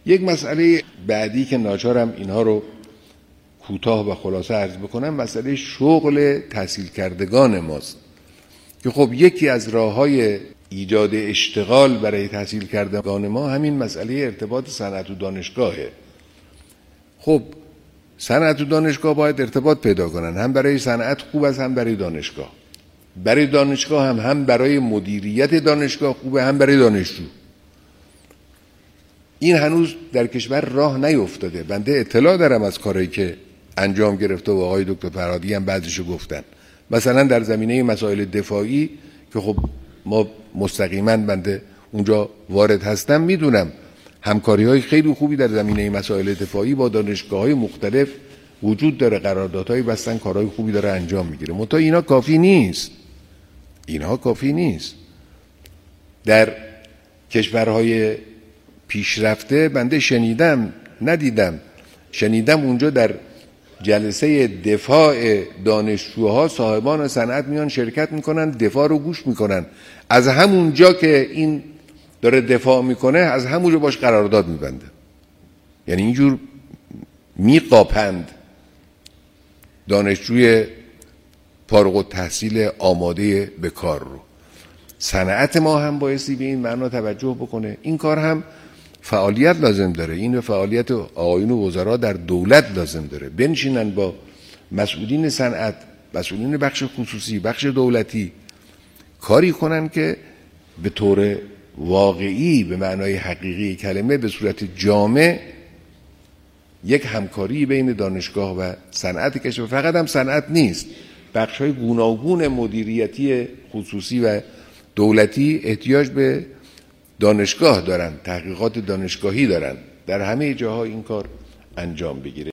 یک مسئله بعدی که ناچارم اینها رو کوتاه و خلاصه عرض بکنم، مسئله شغل تحصیل کردگان ماست که خب یکی از راه‌های ایجاد اشتغال برای تحصیل کردگان ما همین مسئله ارتباط صنعت و دانشگاهه. خب صنعت و دانشگاه باید ارتباط پیدا کنن، هم برای صنعت خوب است هم برای دانشگاه. برای دانشگاه هم برای مدیریت دانشگاه خوبه، هم برای دانشجو. این هنوز در کشور راه نیفتاده. بنده اطلاع دارم از کارهایی که انجام گرفته و آقای دکتر فرهادی هم بعضیشو گفتن. مثلا در زمینه مسائل دفاعی که خب ما مستقیما بنده اونجا وارد هستم، میدونم همکاری‌های خیلی خوبی در زمینه مسائل دفاعی با دانشگاه‌های مختلف وجود داره، قراردادهای بستن، کارهای خوبی داره انجام میگیره. منتها اینا کافی نیست. اینها کافی نیست. در کشورهای پیشرفته بنده شنیدم، ندیدم، شنیدم اونجا در جلسه دفاع دانشجوها صاحبان صنعت میان شرکت میکنن، دفاع رو گوش میکنن، از همون جا که این داره دفاع میکنه از همونجا باش قرارداد میبنده. یعنی اینجور میقاپند دانشجوی فارغ التحصیل آماده به کار رو. صنعت ما هم بایستی به این معنا توجه بکنه. این کار هم فعالیت لازم داره. این فعالیت آقایون وزرا در دولت لازم داره. بنشینن با مسئولین صنعت، مسئولین بخش خصوصی، بخش دولتی کاری کنن که به طور واقعی به معنای حقیقی کلمه به صورت جامع یک همکاری بین دانشگاه و صنعت کشور. فقط هم صنعت نیست، بخش‌های گوناگون مدیریتی خصوصی و دولتی احتیاج به دانشگاه دارن، تحقیقات دانشگاهی دارن. در همه جاها این کار انجام بگیره.